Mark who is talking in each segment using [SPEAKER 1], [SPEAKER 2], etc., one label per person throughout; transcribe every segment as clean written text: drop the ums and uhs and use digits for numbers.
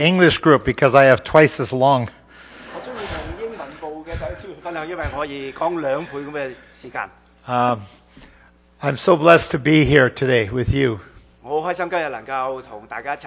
[SPEAKER 1] English group because I have twice as long.
[SPEAKER 2] 我中意同英文部嘅弟兄姊妹分享，因為我可以講2倍咁嘅時間。
[SPEAKER 1] I'm so blessed to be here today with you.
[SPEAKER 2] 我好開心今日能夠同大家一齊。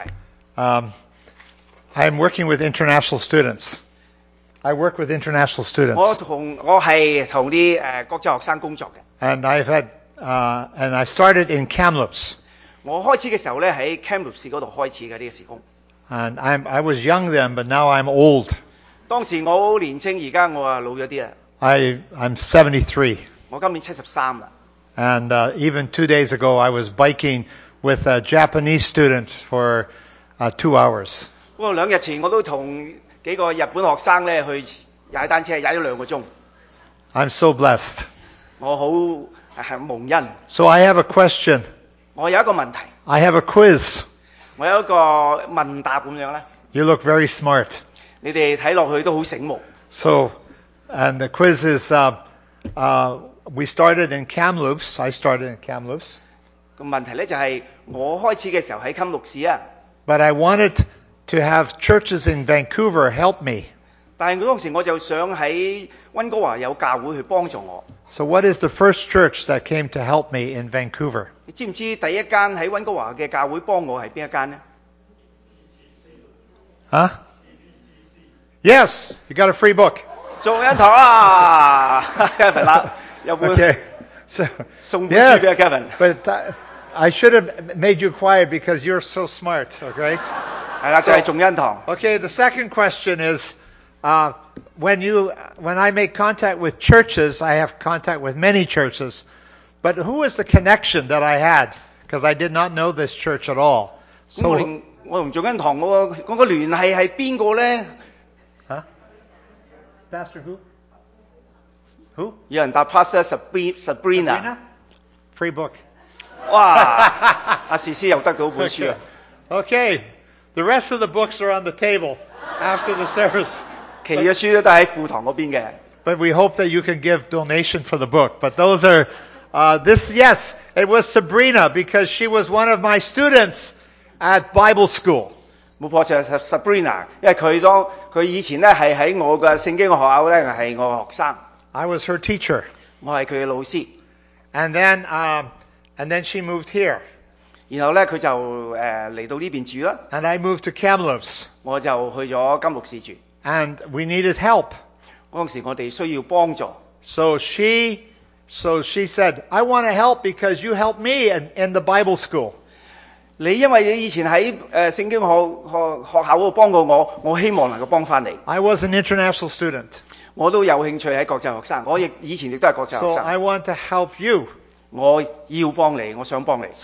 [SPEAKER 1] I'm working with international students. I work with international students.
[SPEAKER 2] 我係同啲國際學生工作嘅。
[SPEAKER 1] And and I started in Kamloops.
[SPEAKER 2] 我開始嘅時候咧喺 Kamloops 嗰度開始嘅呢個事工。
[SPEAKER 1] And I was young then, but now I'm old.
[SPEAKER 2] 當時我好年青，而家我老咗啲啦。
[SPEAKER 1] I'm 73.
[SPEAKER 2] 我今年73啦。
[SPEAKER 1] And even 2 days ago, I was biking with a Japanese student for 2 hours.
[SPEAKER 2] 不過2日前我都同幾個日本學生咧去踩單車，踩咗2個鐘。
[SPEAKER 1] I'm so blessed.
[SPEAKER 2] 我好蒙恩。
[SPEAKER 1] So I have a question.
[SPEAKER 2] 我有一個問題。
[SPEAKER 1] I have a quiz.
[SPEAKER 2] 我有一個問答咁樣咧。
[SPEAKER 1] You look very smart.
[SPEAKER 2] 你哋睇落去都好醒目。
[SPEAKER 1] So, and the quiz is, we started in Kamloops. I started in Kamloops.
[SPEAKER 2] 個問題咧就係我開始嘅時候喺金鹿市啊。
[SPEAKER 1] But I wanted to have churches in Vancouver help me.
[SPEAKER 2] 但係當時我就想喺溫哥華有教會去幫助我。
[SPEAKER 1] So what is the first church that came to help me in Vancouver?
[SPEAKER 2] 你知唔知第一間喺溫哥華嘅教會幫我係邊一間呢？
[SPEAKER 1] Huh? Yes, you got a free book.
[SPEAKER 2] 做恩堂啊 ，Kevin 啦，有本
[SPEAKER 1] Okay. So
[SPEAKER 2] 送本書
[SPEAKER 1] yes,
[SPEAKER 2] 俾 Kevin。
[SPEAKER 1] but I should have made you quiet because you're so smart. Okay.
[SPEAKER 2] 係啦，就係眾恩堂。
[SPEAKER 1] Okay. The second question is, when I make contact with churches, I have contact with many churches, but who is the connection that I had? Because I did not know this church at all.
[SPEAKER 2] 咁我同眾恩堂嗰個聯繫係邊個咧？
[SPEAKER 1] Huh? Pastor who? Who?
[SPEAKER 2] 有人答 Pastor Sabrina。
[SPEAKER 1] Free book.
[SPEAKER 2] 哇！阿士師又得到本書啊！
[SPEAKER 1] Okay. The rest of the books are on the table after the service.
[SPEAKER 2] 其餘嘅書都喺副堂嗰邊嘅。
[SPEAKER 1] But we hope that you can give donation for the book. But those are, yes, it was Sabrina because she was one of my students at Bible school.
[SPEAKER 2] 冇錯就係 Sabrina， 因為佢以前咧係喺我嘅聖經嘅學校咧係我嘅學生。
[SPEAKER 1] I was her teacher.
[SPEAKER 2] 我係佢嘅老師。
[SPEAKER 1] And then she moved here.
[SPEAKER 2] 然後咧佢就嚟到呢邊住啦。
[SPEAKER 1] And I moved to Kamloops.
[SPEAKER 2] 我就去咗金鹿市住。
[SPEAKER 1] And we needed help.
[SPEAKER 2] 嗰陣時我哋需要幫助。
[SPEAKER 1] So she said, I want to help because you helped me in the Bible school.
[SPEAKER 2] 因為你以前喺聖經學校嗰度幫過我，我希望能夠幫翻你。
[SPEAKER 1] I was an international student.
[SPEAKER 2] 我都有興趣喺國際學生，我以前亦都係國際學
[SPEAKER 1] So
[SPEAKER 2] 生。
[SPEAKER 1] I want to help you.
[SPEAKER 2] 我要幫你，我想幫你。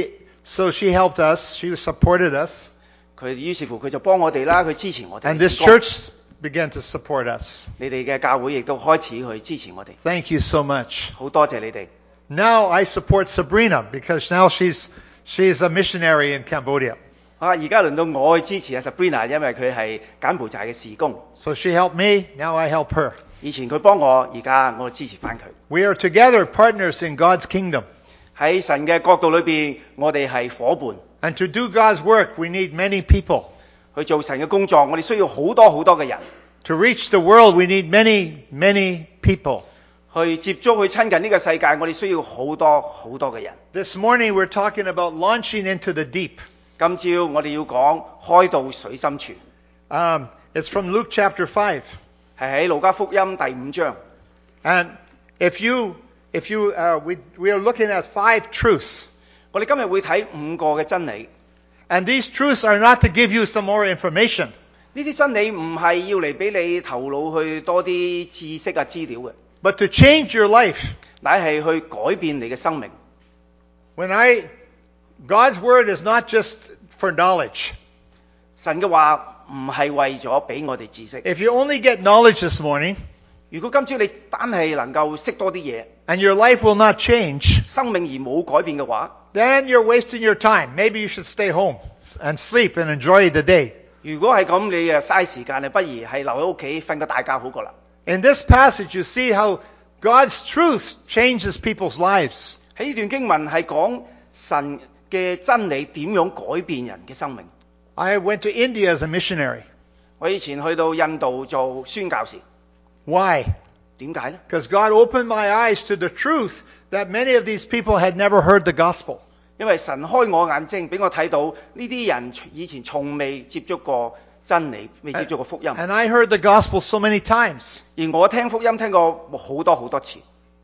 [SPEAKER 1] So she helped us. She supported us.
[SPEAKER 2] 於是乎佢就幫我哋啦，佢支持我哋。
[SPEAKER 1] And this church began to support us.
[SPEAKER 2] 你哋嘅教會亦都開始去支持我哋。
[SPEAKER 1] Thank you so much.
[SPEAKER 2] 好多謝你哋。
[SPEAKER 1] Now I support Sabrina because now she's a missionary in Cambodia.
[SPEAKER 2] 而家輪到我去支持阿 Sabrina， 因為佢係柬埔寨嘅事工。
[SPEAKER 1] So she helped me. Now I help her.
[SPEAKER 2] 以前佢幫我，而家我支持翻佢。
[SPEAKER 1] We are together partners in God's kingdom.
[SPEAKER 2] 喺神嘅國度裏邊，我哋係伙伴。
[SPEAKER 1] And to do God's work, we need many people.
[SPEAKER 2] 去做神嘅工作，我哋需要好多好多嘅人。
[SPEAKER 1] To reach the world, we need many, many people.
[SPEAKER 2] 去接觸、去親近呢個世界，我哋需要好多好多嘅人。
[SPEAKER 1] This morning we're talking about launching into the deep.
[SPEAKER 2] 今朝我哋要講開到水深處。
[SPEAKER 1] It's from Luke chapter 5.
[SPEAKER 2] 係喺路加福音第5章。
[SPEAKER 1] And we are looking at 5 truths.
[SPEAKER 2] 我哋今日會睇5個嘅真理。
[SPEAKER 1] And these truths are not to give you some more information.
[SPEAKER 2] 呢啲真理唔係要嚟俾你頭腦去多啲知識啊資料嘅，
[SPEAKER 1] But to change your life.
[SPEAKER 2] 乃係去改變你嘅生命。
[SPEAKER 1] God's word is not just for knowledge.
[SPEAKER 2] 神嘅話唔係為咗俾我哋知識。
[SPEAKER 1] If you only get knowledge this morning,
[SPEAKER 2] 如果今朝你單係能夠識多啲嘢，
[SPEAKER 1] and your life will not change,
[SPEAKER 2] 生命而冇改變嘅話，
[SPEAKER 1] then you're wasting your time. Maybe you should stay home and sleep and enjoy the day.
[SPEAKER 2] 如果係咁，你嘥時間，你不如係留喺屋企瞓個大覺好過啦。
[SPEAKER 1] In this passage, you see how God's truth changes people's lives.
[SPEAKER 2] 喺呢段經文係講神嘅真理點樣改變人嘅生命。
[SPEAKER 1] I went to India as a missionary.
[SPEAKER 2] 我以前去到印度做宣教士，
[SPEAKER 1] Why?
[SPEAKER 2] 點解呢？
[SPEAKER 1] Because God opened my eyes to the truth that many of these people had never heard the gospel.
[SPEAKER 2] 因為神開我眼睛，俾我睇到呢啲人以前從未接觸過真理，未接觸過福音。
[SPEAKER 1] And I heard the gospel so many times.
[SPEAKER 2] 而我聽福音聽過好多好多次。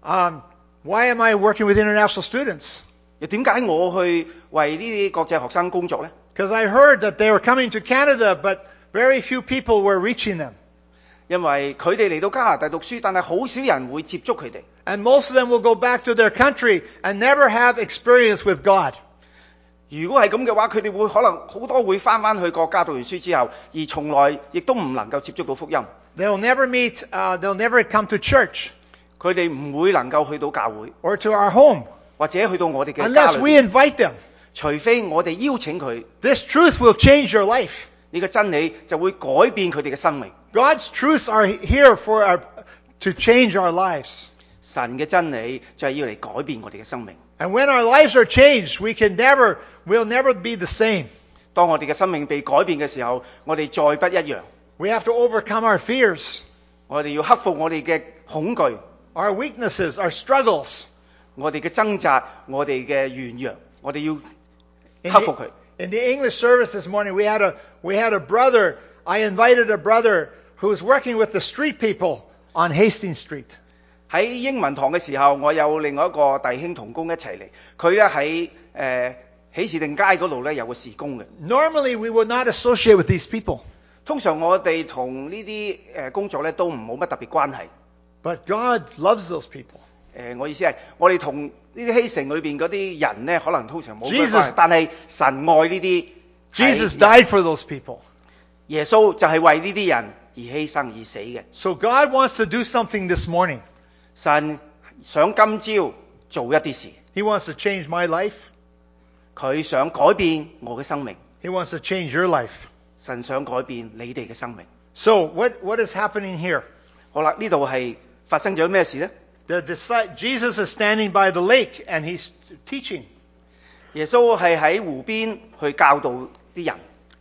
[SPEAKER 1] Why am I working with international students?
[SPEAKER 2] 又點解我去為呢啲國際學生工作呢？
[SPEAKER 1] Because I heard that they were coming to Canada, but very few people were reaching them.
[SPEAKER 2] 因為佢哋嚟到加拿大讀書，但係好少人會接觸佢哋。
[SPEAKER 1] And most of them will go back to their country and never have experience with God.
[SPEAKER 2] 如果係咁嘅話，佢哋會可能好多會翻去國家讀完書之後，而從來亦都唔能夠接觸到福音。
[SPEAKER 1] They'll never meet, they'll never come to church
[SPEAKER 2] 佢哋唔會能夠去到教會，
[SPEAKER 1] or to our home
[SPEAKER 2] 或者去到我哋嘅家
[SPEAKER 1] unless
[SPEAKER 2] 裏
[SPEAKER 1] we
[SPEAKER 2] 邊，
[SPEAKER 1] invite them.
[SPEAKER 2] 除非我哋邀請佢，
[SPEAKER 1] This truth will change your life.
[SPEAKER 2] 呢個真理就會改變佢哋嘅生命。
[SPEAKER 1] God's truths are here to change our lives.
[SPEAKER 2] 神嘅真理就係要嚟改變我哋嘅生命。
[SPEAKER 1] And when our lives are changed, we'll never be the same.
[SPEAKER 2] 當我哋嘅生命被改變嘅時候，我哋再不一樣。
[SPEAKER 1] We have to overcome our fears,
[SPEAKER 2] 我哋要克服我哋嘅恐懼，
[SPEAKER 1] our weaknesses, our struggles.
[SPEAKER 2] 我哋嘅掙扎，我哋嘅軟弱，我哋要
[SPEAKER 1] In
[SPEAKER 2] 克服佢。
[SPEAKER 1] in the English service this morning, we had a brother. I invited a brother who was working with the street people on Hastings Street.
[SPEAKER 2] 喺英文堂嘅時候，我有另外一個弟兄同工一齊嚟，佢咧喺喜士定街嗰度咧有個事工嘅。
[SPEAKER 1] Normally, we would not associate with these people,
[SPEAKER 2] 通常我哋同呢啲工作咧都冇乜特別關係。
[SPEAKER 1] but God loves those people.
[SPEAKER 2] 我意思係，我哋同呢啲希城裏邊嗰啲人咧，可能通常冇乜關
[SPEAKER 1] Jesus-
[SPEAKER 2] 係，但係神愛呢啲。
[SPEAKER 1] Jesus
[SPEAKER 2] 係
[SPEAKER 1] died for those people.
[SPEAKER 2] 耶穌就係為呢啲人而犧牲而死嘅。
[SPEAKER 1] So God wants to do something this morning.
[SPEAKER 2] 神想今朝做一啲事，
[SPEAKER 1] He wants to change my life.
[SPEAKER 2] 佢想改變我嘅生命，
[SPEAKER 1] He wants to change your life.
[SPEAKER 2] 神想改變你哋嘅生命。
[SPEAKER 1] So what is happening here?
[SPEAKER 2] 好啦，呢度係發生咗咩事呢？
[SPEAKER 1] Jesus is standing by the lake and he's teaching.
[SPEAKER 2] 耶穌係喺湖邊去教導啲人，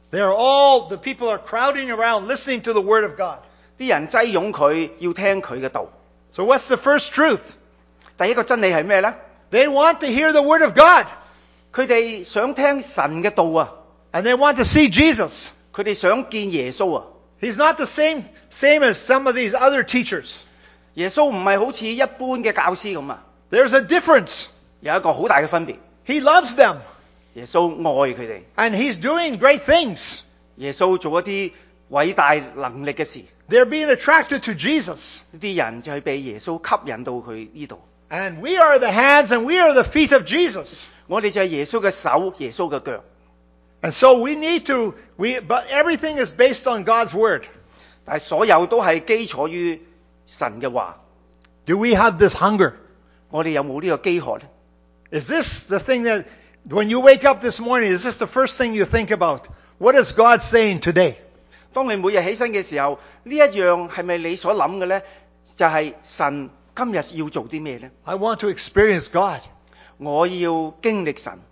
[SPEAKER 1] The people are crowding around listening to the word of God.
[SPEAKER 2] 啲人擠擁佢，要聽佢嘅道。
[SPEAKER 1] So what's the first truth?
[SPEAKER 2] 第一個真理係咩呢？
[SPEAKER 1] They want to hear the word of God
[SPEAKER 2] 佢哋想聽神嘅道啊，
[SPEAKER 1] and they want to see Jesus.
[SPEAKER 2] 佢哋想見耶穌啊。
[SPEAKER 1] He's not the same as some of these other teachers.
[SPEAKER 2] 耶穌唔係好似一般嘅教師咁啊，
[SPEAKER 1] There's a difference.
[SPEAKER 2] 有一個好大嘅分別。
[SPEAKER 1] He loves them
[SPEAKER 2] 耶穌愛佢哋，
[SPEAKER 1] and he's doing great things.
[SPEAKER 2] 耶穌做一啲偉大能力嘅事，
[SPEAKER 1] They're being attracted to Jesus.
[SPEAKER 2] 呢啲人就係被耶穌吸引到佢呢度。
[SPEAKER 1] And we are the hands and we are the feet of Jesus.
[SPEAKER 2] 我哋就係耶穌嘅手，耶穌嘅腳。
[SPEAKER 1] And so we need to, but everything is based on God's word.
[SPEAKER 2] 但係所有都係基礎於神嘅話。
[SPEAKER 1] Do we have this hunger?
[SPEAKER 2] 我哋有冇呢個飢渴呢？
[SPEAKER 1] Is this the thing that, when you wake up this morning, is this the first thing you think about? What is God saying today?
[SPEAKER 2] 當你每日起身嘅時候，呢一樣係咪你所諗嘅呢？就係神今日要做啲咩呢？
[SPEAKER 1] I want to experience God.
[SPEAKER 2] 我要經歷神。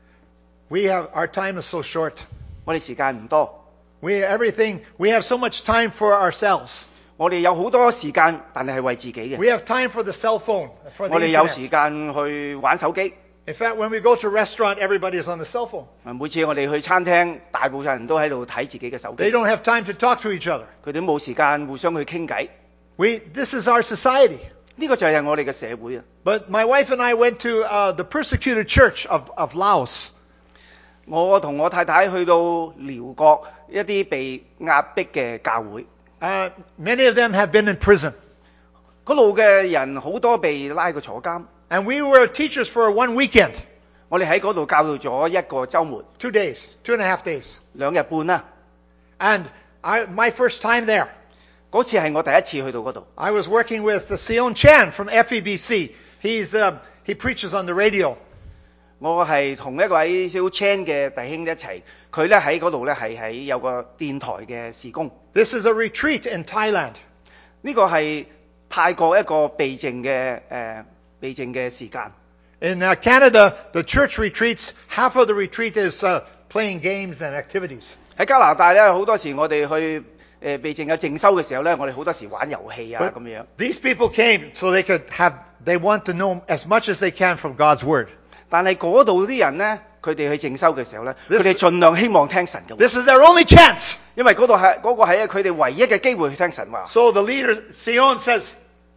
[SPEAKER 1] Our time is so short.
[SPEAKER 2] 我哋時間唔多，
[SPEAKER 1] We have so much time for ourselves.
[SPEAKER 2] 我哋有好多時間，但係係為自己嘅。
[SPEAKER 1] We have time for the cell phone, for the
[SPEAKER 2] 我哋有
[SPEAKER 1] internet.
[SPEAKER 2] 時間去玩手機。
[SPEAKER 1] In fact, when we go to a restaurant, everybody is on the cell phone.
[SPEAKER 2] 每次我哋去餐廳，大部分人都喺度睇自己嘅手
[SPEAKER 1] They
[SPEAKER 2] 機，
[SPEAKER 1] don't have time to talk to each other.
[SPEAKER 2] 佢哋都冇時間互相去傾偈。
[SPEAKER 1] This is our society.
[SPEAKER 2] 呢個就係我哋嘅社會啊！
[SPEAKER 1] But my wife and I went to the persecuted church of Laos.
[SPEAKER 2] 我同我太太去到寮國一啲被壓迫嘅教會，
[SPEAKER 1] Many of them have been in prison.
[SPEAKER 2] 嗰度嘅人好多被拉過坐監。
[SPEAKER 1] And we were teachers for one weekend,
[SPEAKER 2] 我哋喺嗰度教導咗一個週末，
[SPEAKER 1] 2 days, 2.5 days.
[SPEAKER 2] 2日半啦。
[SPEAKER 1] And my first time there,
[SPEAKER 2] 嗰次係我第一次去到嗰度。
[SPEAKER 1] I was working with Sion Chan from FEBC. He preaches on the radio.
[SPEAKER 2] 我係同一位小 Chan 嘅弟兄一齊，佢咧喺嗰度咧係喺有個電台嘅事工。
[SPEAKER 1] This is a retreat in Thailand.
[SPEAKER 2] 呢個係泰國一個避靜嘅時間。
[SPEAKER 1] In Canada, the church retreats, half of the retreat is playing games and activities.
[SPEAKER 2] 喺加拿大咧，好多時我哋去避靜嘅靜修嘅時候咧，我哋好多時玩遊戲啊
[SPEAKER 1] But
[SPEAKER 2] 咁樣。
[SPEAKER 1] these people came so they want to know as much as they can from God's Word.
[SPEAKER 2] 但係嗰度啲人咧，佢哋去靜修嘅時候咧，佢
[SPEAKER 1] This-
[SPEAKER 2] 哋盡量希望聽神嘅話，
[SPEAKER 1] This is their only chance.
[SPEAKER 2] 因為嗰個係佢哋唯一嘅機會去聽神話。
[SPEAKER 1] So the leader, Sion, says,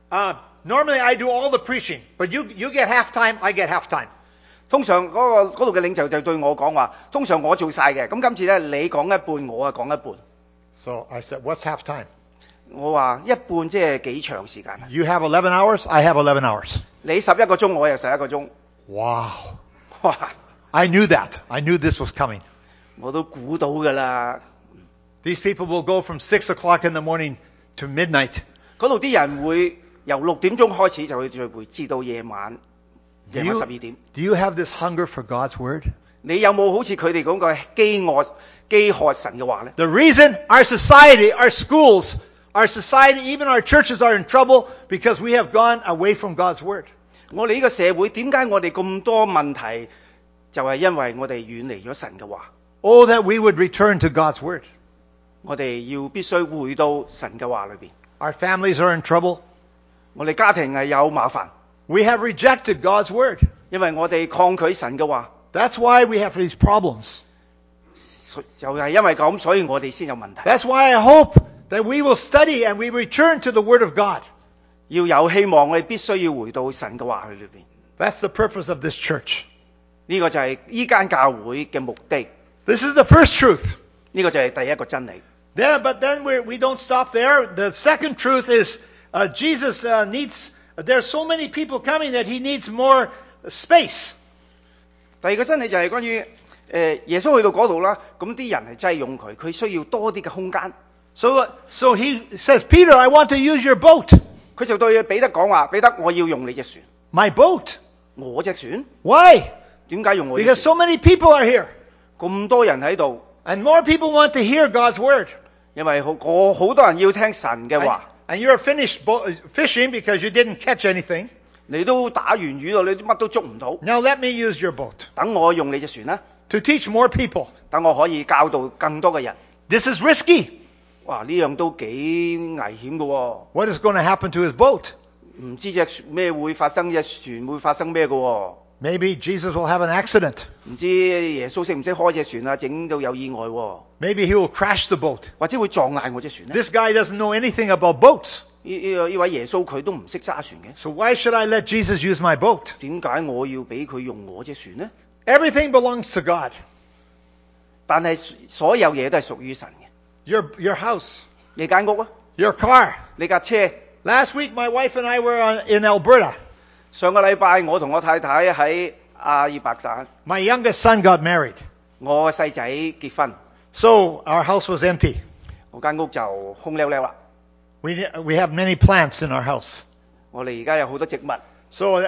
[SPEAKER 1] normally I do all the preaching, but you get half time, I get half time.
[SPEAKER 2] 通常嗰度嘅領袖就對我講話，通常我做晒嘅，咁今次咧你講一半，我啊講一半。
[SPEAKER 1] So I said, what's half time?
[SPEAKER 2] 我話一半即係幾長時間啊？
[SPEAKER 1] You have 11 hours, I have 11 hours.
[SPEAKER 2] 你11個鐘，我又11個鐘。
[SPEAKER 1] Wow.
[SPEAKER 2] 哇！
[SPEAKER 1] I knew that. I knew this was coming.
[SPEAKER 2] 我都估到㗎啦。
[SPEAKER 1] These people will go from 6 o'clock in the morning to midnight.
[SPEAKER 2] 嗰度啲人會由6點鐘開始就去聚會，至到夜晚
[SPEAKER 1] Do
[SPEAKER 2] 12點。
[SPEAKER 1] you have this hunger for God's Word?
[SPEAKER 2] 你有冇好似佢哋講嘅飢渴神嘅話咧？
[SPEAKER 1] The reason our society, our schools, our society, even our churches are in trouble because we have gone away from God's Word.
[SPEAKER 2] 我哋呢個社會點解我哋咁多問題？就係因為我哋遠離咗神嘅話。
[SPEAKER 1] Oh, that we would return to God's Word.
[SPEAKER 2] 我哋要必須回到神嘅話裏邊。
[SPEAKER 1] Our families are in trouble.
[SPEAKER 2] 我哋家庭係有麻煩，
[SPEAKER 1] We have rejected God's Word.
[SPEAKER 2] 因為我哋抗拒神嘅話，
[SPEAKER 1] That's why we have these problems.
[SPEAKER 2] 就係因為咁，所以我哋先有問題。
[SPEAKER 1] That's why I hope that we will study and we return to the Word of God.
[SPEAKER 2] 要有希望，我哋必須要回到神嘅話去裏邊。
[SPEAKER 1] That's the purpose of this church.
[SPEAKER 2] 呢個就係呢間教會嘅目的，
[SPEAKER 1] This is the first truth.
[SPEAKER 2] 呢個就係第一個真理。
[SPEAKER 1] But then we don't stop there. The second truth is Jesus needs, there's so many people coming that he needs more space.
[SPEAKER 2] 第二個真理就係關於耶穌去到嗰度啦，咁啲人係擠擁佢，佢需要多啲嘅空間。
[SPEAKER 1] So he says, Peter, I want to use your boat.
[SPEAKER 2] 佢就對彼得講話：彼得，我要用你隻船。
[SPEAKER 1] My boat.
[SPEAKER 2] 我隻船？
[SPEAKER 1] Why?
[SPEAKER 2] 點解用我隻
[SPEAKER 1] Because
[SPEAKER 2] 船？
[SPEAKER 1] so many people are here.
[SPEAKER 2] 咁多人喺度，
[SPEAKER 1] And more people want to hear God's Word.
[SPEAKER 2] 因為好多人要聽神嘅話。
[SPEAKER 1] And you're finished fishing because you didn't catch anything.
[SPEAKER 2] 你都打完魚咯，你乜都捉唔到。
[SPEAKER 1] Now let me use your boat
[SPEAKER 2] 等我用你隻船啦，
[SPEAKER 1] to teach more people.
[SPEAKER 2] 等我可以教導更多嘅人。
[SPEAKER 1] This is risky.
[SPEAKER 2] 哇，呢樣都幾危險嘅喎。
[SPEAKER 1] What is going to happen to his boat?
[SPEAKER 2] 唔知隻咩會發生，隻船會發生咩嘅喎？
[SPEAKER 1] Maybe Jesus will have an accident.
[SPEAKER 2] 唔知耶穌識唔識開隻船啊？整到有意外喎，
[SPEAKER 1] Maybe he will crash the boat.
[SPEAKER 2] 或者會撞爛我隻船咧？
[SPEAKER 1] This guy doesn't know anything about boats.
[SPEAKER 2] 呢位耶穌佢都唔識揸船嘅，
[SPEAKER 1] So why should I let Jesus use my boat?
[SPEAKER 2] 點解我要俾佢用我隻船呢？
[SPEAKER 1] Everything belongs to God.
[SPEAKER 2] 但係所有嘢都係屬於神嘅。
[SPEAKER 1] Your house,
[SPEAKER 2] 你間屋啊，
[SPEAKER 1] your car.
[SPEAKER 2] 你架車。
[SPEAKER 1] Last week my wife and I were in Alberta.
[SPEAKER 2] 上個禮拜我同我太太喺阿爾伯省，
[SPEAKER 1] My youngest son got married.
[SPEAKER 2] 我個細仔結婚，
[SPEAKER 1] So our house was empty.
[SPEAKER 2] 我間屋就空溜溜啦。
[SPEAKER 1] We have many plants in our house.
[SPEAKER 2] 我哋而家有好多植物。
[SPEAKER 1] So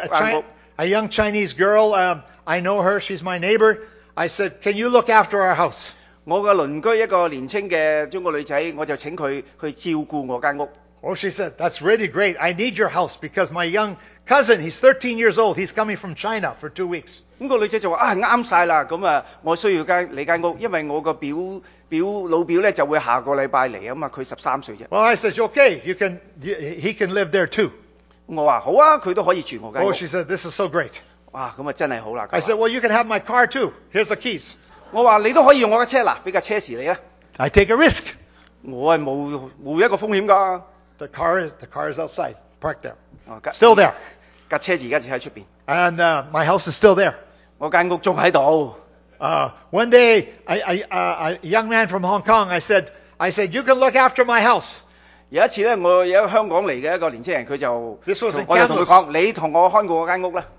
[SPEAKER 1] a young Chinese girl, I know her, she's my neighbor. I said, can you look after our house?
[SPEAKER 2] 我嘅鄰居一個年青嘅中國女仔，我就請佢去照顧我間屋。
[SPEAKER 1] Oh, she said, that's really great. I need your house because my young cousin, he's 13 years old. He's coming from China for 2 weeks.
[SPEAKER 2] 咁個女仔就話：啊，啱晒啦！咁啊，我需要你間屋，因為我個老表咧就會下個禮拜嚟啊嘛，佢13歲啫。
[SPEAKER 1] Well, I said, okay, he can live there too.
[SPEAKER 2] 我話好啊，佢都可以住我間屋
[SPEAKER 1] Oh,。she said, this is so great.
[SPEAKER 2] 哇，咁啊真係好啦。
[SPEAKER 1] I said, well, you can have my car too. Here's the keys.
[SPEAKER 2] 我話你都可以用我嘅車，嗱，俾架車匙你啊。
[SPEAKER 1] I take a risk.
[SPEAKER 2] 我係冇一個風險㗎。
[SPEAKER 1] The car is outside, parked there.
[SPEAKER 2] 哦
[SPEAKER 1] Still there.
[SPEAKER 2] 架車而家就喺出邊，
[SPEAKER 1] And my house is still there.
[SPEAKER 2] 我間屋仲喺度。
[SPEAKER 1] One day, a young man from Hong Kong, I said, you can look after my house.
[SPEAKER 2] 有一次咧，我有香港嚟嘅一個年青人，佢就
[SPEAKER 1] This was in
[SPEAKER 2] 我就同佢講：你同我看過我間屋啦。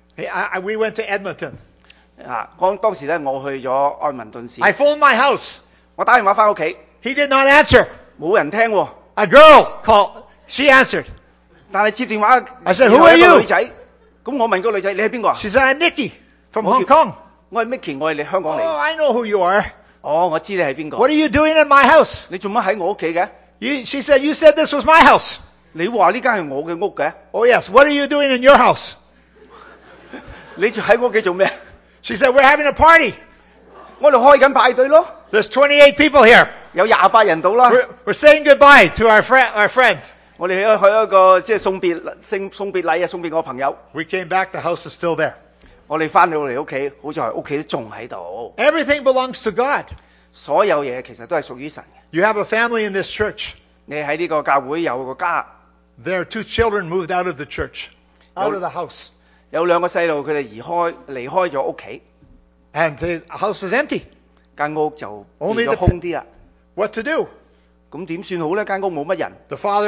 [SPEAKER 1] We went to Edmonton.
[SPEAKER 2] 當時咧，我去咗愛民頓市，
[SPEAKER 1] I phoned my house.
[SPEAKER 2] 我打電話翻屋企，
[SPEAKER 1] He did not answer.
[SPEAKER 2] 冇人聽喎。
[SPEAKER 1] A girl called. She answered.
[SPEAKER 2] 但係接電話
[SPEAKER 1] I said,
[SPEAKER 2] 然
[SPEAKER 1] "Who
[SPEAKER 2] 後
[SPEAKER 1] are
[SPEAKER 2] 一個
[SPEAKER 1] you?"
[SPEAKER 2] 女仔，咁我問個女仔：你係邊個啊？
[SPEAKER 1] She said, I'm Nikki from
[SPEAKER 2] 我
[SPEAKER 1] Hong Kong.
[SPEAKER 2] 我係 Micky，我係你香港
[SPEAKER 1] Oh,
[SPEAKER 2] 嚟。
[SPEAKER 1] I know who you are.
[SPEAKER 2] 哦，我知你係邊個。
[SPEAKER 1] What are you doing in my house?
[SPEAKER 2] 你做乜喺我屋企嘅？
[SPEAKER 1] She said, you said this was my house.
[SPEAKER 2] 你話呢間係我嘅屋嘅，
[SPEAKER 1] Oh, yes. What are you doing in your house?
[SPEAKER 2] 你就喺我屋企做咩？
[SPEAKER 1] She said, we're having a party.
[SPEAKER 2] 我哋開緊派對咯，
[SPEAKER 1] There's 28 people here.
[SPEAKER 2] 有28人到啦。
[SPEAKER 1] We're saying goodbye to our friend.
[SPEAKER 2] 我哋去一個即係送別禮啊，送別我朋友。
[SPEAKER 1] We came back, the house is still there.
[SPEAKER 2] 我哋翻到嚟屋企，好在屋企都仲喺度。
[SPEAKER 1] Everything belongs to God.
[SPEAKER 2] 所有嘢其實都係屬於神嘅。
[SPEAKER 1] You have a family in this church.
[SPEAKER 2] 你喺呢個教會有個家，
[SPEAKER 1] There are 2 children moved out of the church, out of the house.
[SPEAKER 2] 有2個細路，佢哋離開咗屋企，
[SPEAKER 1] And the house is empty.
[SPEAKER 2] 間屋就變
[SPEAKER 1] Only
[SPEAKER 2] 咗
[SPEAKER 1] the-
[SPEAKER 2] 空啲啦。
[SPEAKER 1] What to do?
[SPEAKER 2] 咁點算好咧？間屋冇乜人。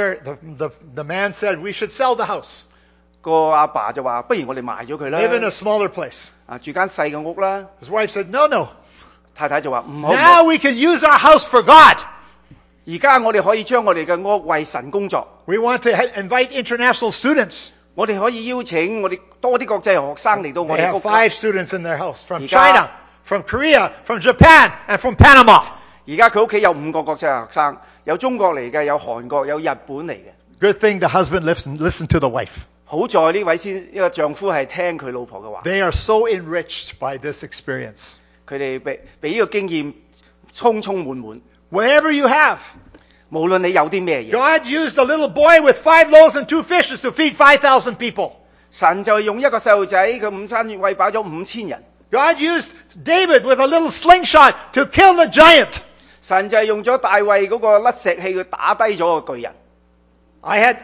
[SPEAKER 1] The man said we should sell the house.
[SPEAKER 2] 個阿爸就話：不如我哋賣咗佢啦，
[SPEAKER 1] Live in a smaller place.
[SPEAKER 2] 住間細嘅屋啦。
[SPEAKER 1] His wife said, no.
[SPEAKER 2] 太太就話：唔好，
[SPEAKER 1] Now we can use our house for God.
[SPEAKER 2] 而家我哋可以將我哋嘅屋為神工作。
[SPEAKER 1] We want to invite international students.
[SPEAKER 2] 我哋可以邀請我哋多啲國際學生嚟到我
[SPEAKER 1] They
[SPEAKER 2] 哋
[SPEAKER 1] have
[SPEAKER 2] 屋企。
[SPEAKER 1] 5 students in their house from
[SPEAKER 2] Ika-
[SPEAKER 1] China, from Korea, from Japan, and from Panama.
[SPEAKER 2] 而家佢屋企有5個國際學生，有中國嚟嘅，有韓國，有日本嚟嘅。
[SPEAKER 1] Good thing the husband listened to the wife.
[SPEAKER 2] 好在呢位呢個丈夫係聽佢老婆嘅話，
[SPEAKER 1] They are so enriched by this experience.
[SPEAKER 2] 佢哋俾呢個經驗充滿滿。
[SPEAKER 1] Whatever you have,
[SPEAKER 2] 無論你有啲咩嘢，
[SPEAKER 1] God used a little boy with 5 loaves and 2 fishes to feed 5,000 people.
[SPEAKER 2] 神就用一個細路仔嘅午餐餵飽咗5000人。
[SPEAKER 1] God used David with a little slingshot to kill the giant.
[SPEAKER 2] 神就係用咗大衛嗰個甩石器，佢打低咗個巨人。
[SPEAKER 1] I had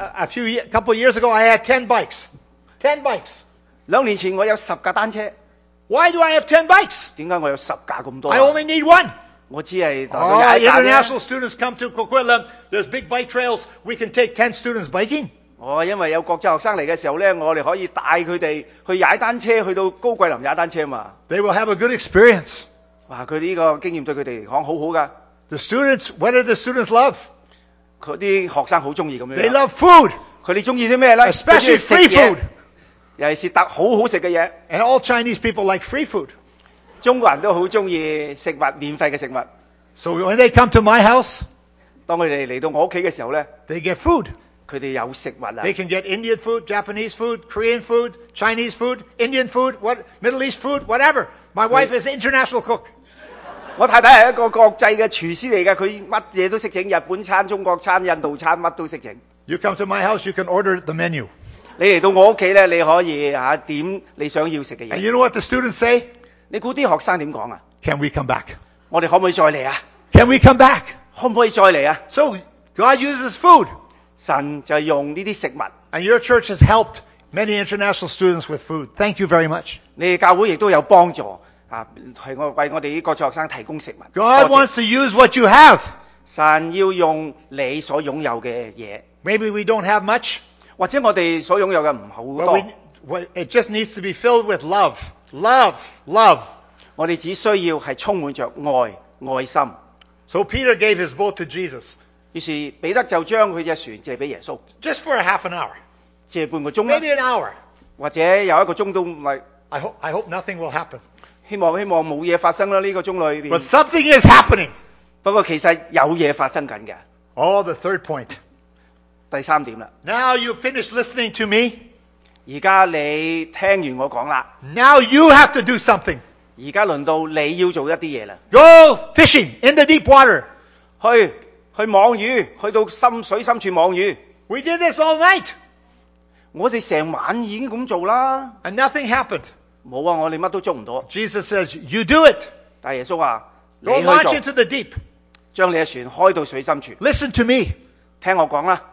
[SPEAKER 1] a couple of years ago, I had 10 bikes. 10 bikes.
[SPEAKER 2] 2年前我有10架單車，
[SPEAKER 1] Why do I have 10 bikes?
[SPEAKER 2] 點解我有10架咁多
[SPEAKER 1] I
[SPEAKER 2] 啊？
[SPEAKER 1] only need 1.
[SPEAKER 2] 我只係大
[SPEAKER 1] Oh,
[SPEAKER 2] 概踩架
[SPEAKER 1] international
[SPEAKER 2] 啫。
[SPEAKER 1] students come to Coquitlam. There's big bike trails. We can take 10 students biking.
[SPEAKER 2] 因為有國際學生嚟嘅時候咧，我哋可以帶佢哋去踩單車，去到高桂林踩單車嘛。
[SPEAKER 1] They will have a good experience.
[SPEAKER 2] 哇！佢呢個經驗對佢哋嚟講好好噶。
[SPEAKER 1] The students, what do the students love?
[SPEAKER 2] 佢啲學生好中意咁
[SPEAKER 1] They
[SPEAKER 2] 樣。
[SPEAKER 1] love food,
[SPEAKER 2] 佢哋中意啲咩咧？
[SPEAKER 1] especially
[SPEAKER 2] 佢哋中
[SPEAKER 1] free
[SPEAKER 2] 意食嘢
[SPEAKER 1] food.
[SPEAKER 2] 尤其是好好食嘅嘢。
[SPEAKER 1] And all Chinese people like free food.
[SPEAKER 2] 中國人都好中意食物，免費嘅食物。
[SPEAKER 1] So when they come to my house,
[SPEAKER 2] 當佢哋嚟到我屋企嘅時候咧，
[SPEAKER 1] they get food.
[SPEAKER 2] 佢哋有食物啊。
[SPEAKER 1] They can get Indian food, Japanese food, Korean food, Chinese food, Indian food, Middle East food, whatever. My wife is an international cook.
[SPEAKER 2] 我太太係一個國際嘅廚師嚟嘅，佢乜嘢都識整，日本餐、中國餐、印度餐乜都識整。
[SPEAKER 1] You come to my house, you can order the menu.
[SPEAKER 2] 你嚟到我屋企咧，你可以點你想要食嘅
[SPEAKER 1] And
[SPEAKER 2] 嘢。
[SPEAKER 1] you know what the students say?
[SPEAKER 2] 你估啲學生點講啊？
[SPEAKER 1] Can we come back?
[SPEAKER 2] 我哋可唔可以再嚟啊？
[SPEAKER 1] Can we come back?
[SPEAKER 2] 可唔可以再嚟啊？
[SPEAKER 1] So God uses food.
[SPEAKER 2] 神就係用呢啲食物。
[SPEAKER 1] And your church has helped many international students with food. Thank you very much.
[SPEAKER 2] 你哋教會亦都有幫助係為我哋啲國際學生提供食物。
[SPEAKER 1] God
[SPEAKER 2] 多謝
[SPEAKER 1] wants to use what you have.
[SPEAKER 2] 神要用你所擁有嘅嘢，
[SPEAKER 1] Maybe we don't have much,
[SPEAKER 2] 或者我哋所擁有嘅唔好
[SPEAKER 1] but
[SPEAKER 2] 多，
[SPEAKER 1] it just needs to be filled with love. Love, love.
[SPEAKER 2] 我哋只需要係充滿着愛心。
[SPEAKER 1] So Peter gave his boat to Jesus
[SPEAKER 2] 於是彼得就將佢隻船借俾耶穌，
[SPEAKER 1] just for a half an hour,
[SPEAKER 2] 借半個鐘啦，
[SPEAKER 1] maybe an hour.
[SPEAKER 2] 或者有一個鐘都唔係。
[SPEAKER 1] I hope nothing will happen.
[SPEAKER 2] 希望冇嘢發生啦，呢個鐘裏
[SPEAKER 1] But
[SPEAKER 2] 邊。
[SPEAKER 1] something is happening.
[SPEAKER 2] 不過其實有嘢發生緊嘅。
[SPEAKER 1] Oh, the third point.
[SPEAKER 2] 第3點啦，
[SPEAKER 1] Now you finish listening to me.
[SPEAKER 2] 而家你聽完我講啦，
[SPEAKER 1] Now you have to do something.
[SPEAKER 2] 而家輪到你要做一啲嘢啦，
[SPEAKER 1] Go fishing in the deep water.
[SPEAKER 2] 去網魚，去到水深處網魚。
[SPEAKER 1] We did this all night
[SPEAKER 2] 我哋成晚已經咁做啦，
[SPEAKER 1] and nothing happened.
[SPEAKER 2] 冇啊，我哋乜都捉唔到。
[SPEAKER 1] Jesus says, you do it.
[SPEAKER 2] 但係耶穌話：你
[SPEAKER 1] Go
[SPEAKER 2] 去
[SPEAKER 1] launch
[SPEAKER 2] 做，
[SPEAKER 1] into the deep.
[SPEAKER 2] 將你嘅船開到水深處。
[SPEAKER 1] Listen to me.
[SPEAKER 2] 聽我講啦。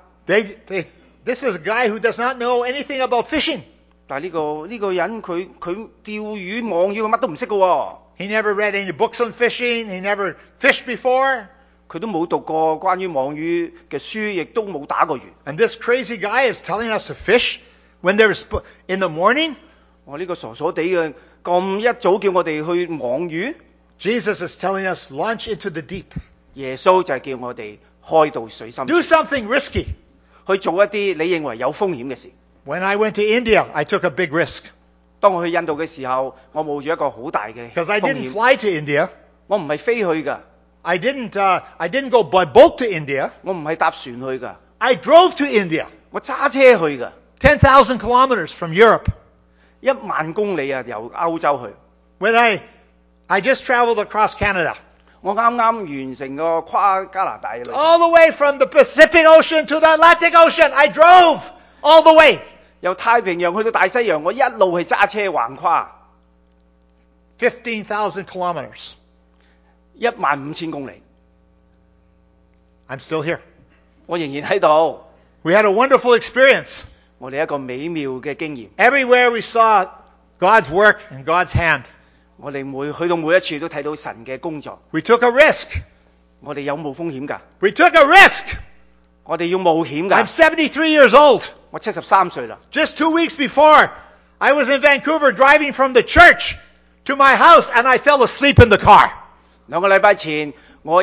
[SPEAKER 1] This is a guy who does not know anything about fishing.
[SPEAKER 2] 但係呢個人佢釣魚網魚佢乜都唔識嘅喎，
[SPEAKER 1] He never read any books on fishing. He never fished before.
[SPEAKER 2] 佢都冇讀過關於網魚嘅書，亦都冇打過魚。
[SPEAKER 1] And this crazy guy is telling us to fish when there's in the morning.
[SPEAKER 2] 我呢個傻傻地嘅咁一早叫我哋去網魚，
[SPEAKER 1] Jesus is telling us launch into the deep.
[SPEAKER 2] 耶穌就係叫我哋開到水深處，
[SPEAKER 1] Do something risky.
[SPEAKER 2] 去做一啲你認為有風險嘅事。
[SPEAKER 1] When I went to India, I took a big risk
[SPEAKER 2] 當我去印度嘅時候，我冒住一個好大嘅
[SPEAKER 1] because I
[SPEAKER 2] 風
[SPEAKER 1] didn't
[SPEAKER 2] 險。
[SPEAKER 1] fly to India.
[SPEAKER 2] 我唔係飛去㗎，
[SPEAKER 1] I didn't go by boat to India.
[SPEAKER 2] 我唔係搭船去㗎，
[SPEAKER 1] I drove to India.
[SPEAKER 2] 我揸車去㗎，
[SPEAKER 1] 10,000 kilometers from Europe.
[SPEAKER 2] 1萬公里啊，由歐洲去。
[SPEAKER 1] When I I just traveled across Canada.
[SPEAKER 2] 我啱啱完成個跨加拿大嘅旅程，
[SPEAKER 1] All the way from the Pacific Ocean to the Atlantic Ocean. I drove all the way.
[SPEAKER 2] 由太平洋去到大西洋，我一路係揸車橫跨
[SPEAKER 1] 15,000 kilometers.
[SPEAKER 2] 15000公里，
[SPEAKER 1] I'm still here.
[SPEAKER 2] 我仍然喺度。
[SPEAKER 1] We had a wonderful experience.
[SPEAKER 2] 我哋一個美妙嘅經驗，
[SPEAKER 1] Everywhere we saw God's work and God's hand.
[SPEAKER 2] 我哋去到每一處都睇到神嘅工作。
[SPEAKER 1] We took a risk.
[SPEAKER 2] 我哋有冇風險㗎？
[SPEAKER 1] We took a risk.
[SPEAKER 2] 我哋要冒險
[SPEAKER 1] I'm
[SPEAKER 2] 㗎。
[SPEAKER 1] 73 years old.
[SPEAKER 2] 我73歲啦，
[SPEAKER 1] Just 2 weeks before, I was in Vancouver driving from the church to my house and I fell asleep in the car.
[SPEAKER 2] 2個禮拜前我